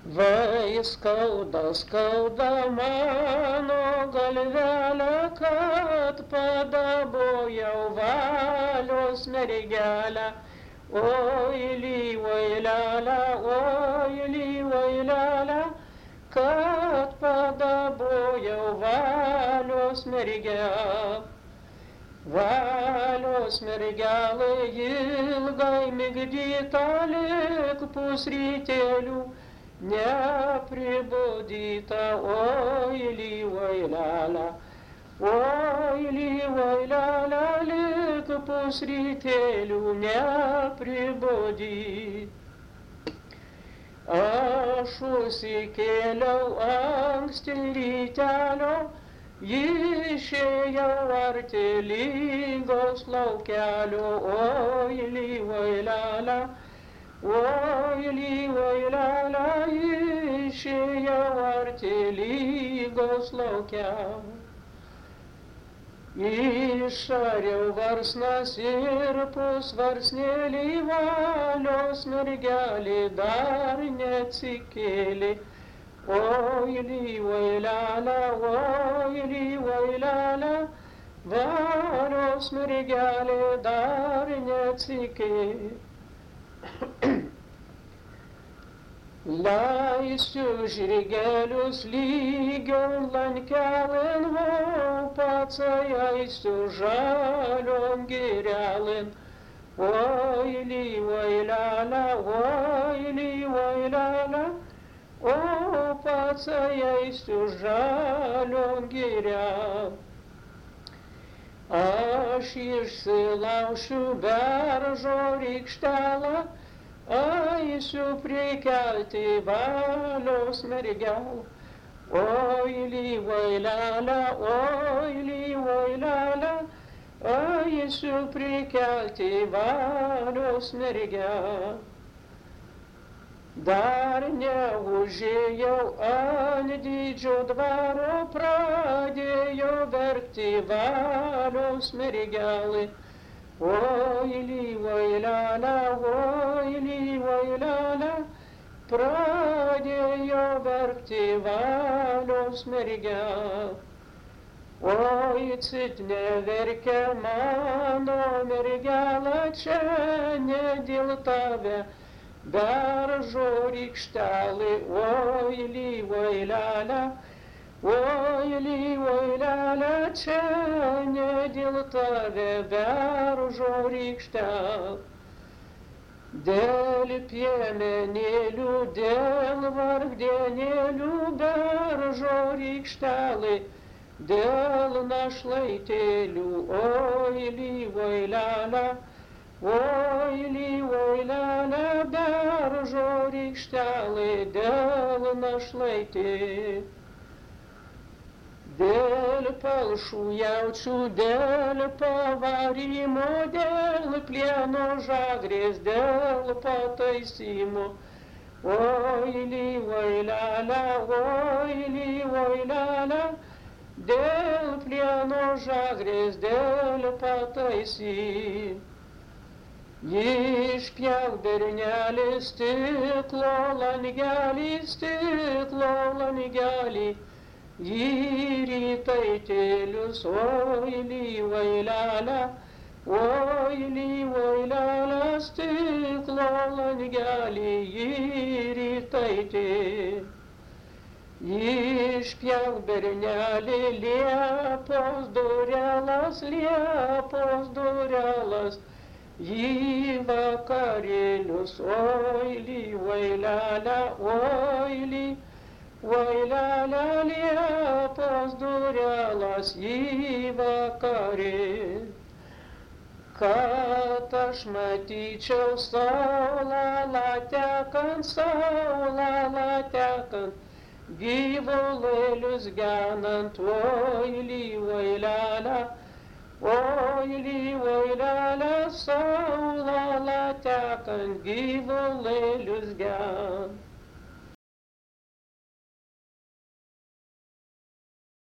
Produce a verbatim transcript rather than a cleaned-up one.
Vai skauda, skauda mano galvelę, kad padabojau valios mergelę. Oi lyvai lelę, oi lyvai lelę, kad padabojau valios mergelę. Valios mergelė ilgai migdyta lik pusrytėlių, nepribudyta, oi lyvai lelę, oi lyvai lelę, lik pusrytėlių nepribudyta. Aš užsikėliau anksti rytelio, išėjau arti lygos laukelio, oi lyvai lelę, oi lyvai lelę, išėjau arti lygos laukelio. Išariau varsnas ir pusvarsnėlį, valios mergelė dar neatsikėlė. Oi lyvai lelę, oi lyvai lelę, valios mergelė dar neatsikėlė. Leisiu žirgelius lygion lankelin, o patsai eisiu žalion girelin. Oi lyvai lelę, oi lyvai lelę, o patsai eisiu žalion girelin. Aš išsilaušiu beržo rykštelę, eisiu prikelti valios mergelę. Oi lyvai lelę, oi lyvai lelę, eisiu prikelti valios mergelę. Dar neužėjau ant didžio dvaro, pradėjau verkti valios mergelė. Oi lyvai lelę, oi lyvai lelę, pradėjau verkti valios mergelė. Oi cit neverkia mano mergelė, čia ne dėl tave beržo rykštelė. Oi lyvai lelę, oi lyvai lelę, čia ne dėl tave beržo rykštelė. Dėl piemenėlių, dėl vargdienėlių beržo rykštelė, dėl našlaitėlių, oi lyvai lelę, oi lyvai lelę, beržo rykštelė, dėl našlaitėlių. Dėl palšų jaučių, dėl pavarimo, dėl plieno žagrės, dėl pataisymo. Oi lyvai lelę, oi lyvai lelę, dėl plieno žagrės, dėl pataisymo. Išpjauk bernelį stiklo langelį, stiklo langelį, į rytaitėlius, oi lyvai lelę, oi lyvai lelę, stiklo langelį, į rytaitėlius. Išpjauk bernelį, liepos durelas, liepos durelas, į vakarėlius, oi lyvai lelę, oi lyvai Oi lelę, liepos durelas, į vakarėlius. Kad aš matyčiau saulę tekant, saulę tekant, gyvulėlius genant, oi lyvai lelę, oi lyvai lelę, saulę tekant, gyvulėlius genant.